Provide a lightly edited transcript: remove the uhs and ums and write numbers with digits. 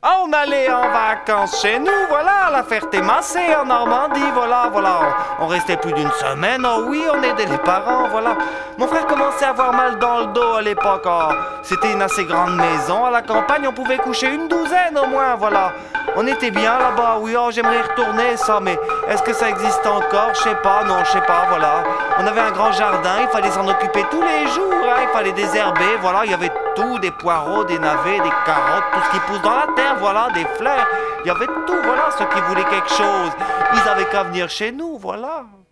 Ah, on allait en vacances chez nous, voilà, la Ferté-Massé en Normandie, voilà. On restait plus d'une semaine, oh oui, on aidait les parents, voilà. Mon frère commençait à avoir mal dans le dos à l'époque, oh. C'était une assez grande maison, à la campagne, on pouvait coucher une douzaine au moins, voilà. On était bien là-bas, oui, oh, j'aimerais y retourner ça, mais est-ce que ça existe encore? Je sais pas, non, je sais pas, voilà. On avait un grand jardin, il fallait s'en occuper tous les jours, hein, il fallait désherber, voilà, il y avait tout, des poireaux, des navets, des carottes, tout ce qui pousse dans la terre, voilà, des fleurs. Il y avait tout, voilà, ceux qui voulaient quelque chose. Ils avaient qu'à venir chez nous, voilà.